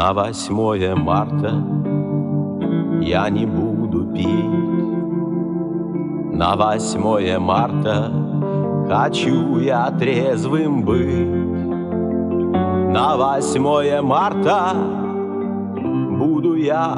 На 8 марта я не буду пить. На 8 марта хочу я трезвым быть. На 8 марта буду я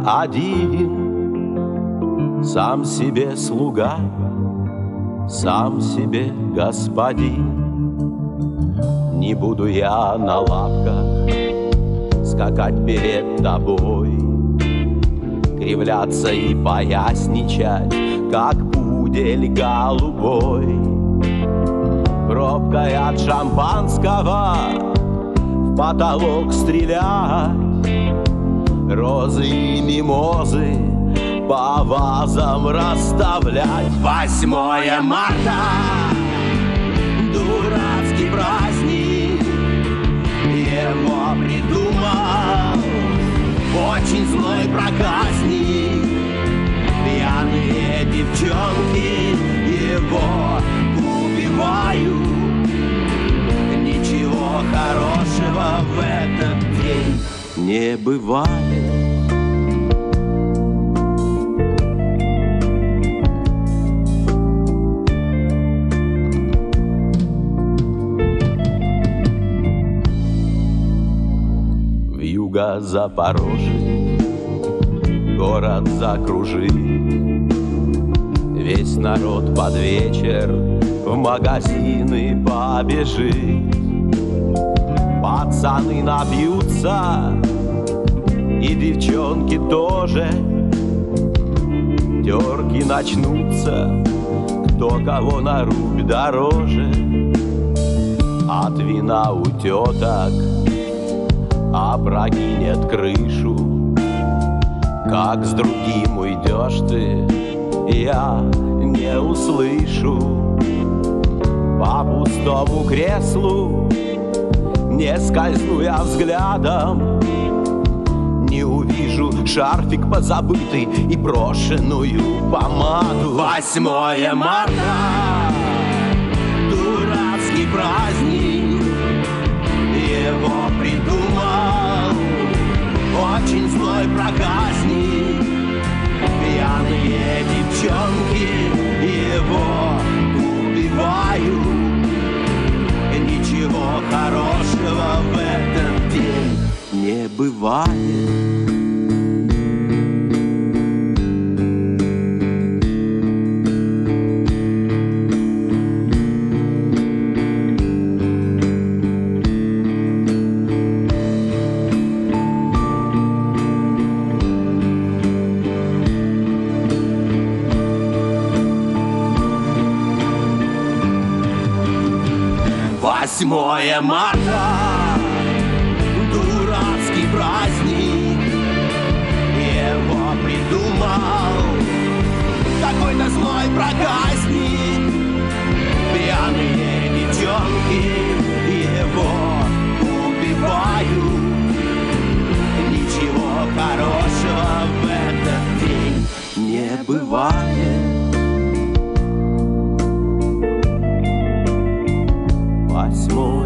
один, сам себе слуга, сам себе господин. Не буду я на лапках скакать перед тобой, кривляться и поясничать, как пудель голубой. Пробкой от шампанского в потолок стрелять, розы и мимозы по вазам расставлять. 8 марта — дурацкий праздник, его придумал очень злой проказник. Пьяные девчонки его убивают. Ничего хорошего в этот день не бывает. Запорожье город закружит, весь народ под вечер в магазины побежит. Пацаны напьются, и девчонки тоже. Терки начнутся, кто кого на рубь дороже. От вина у теток опрокинет крышу. Как с другим уйдешь ты, я не услышу. По пустому креслу не скользну я взглядом, не увижу шарфик позабытый и брошенную помаду. 8 марта — дурацкий праздник, его придумал очень злой проказник. Пьяные девчонки его убивают. Ничего хорошего в этот день не бывает. Восьмое марта — дурацкий праздник, его придумал какой-то злой проказник. Пьяные девчонки его убивают. Ничего хорошего в этот день не бывает. 8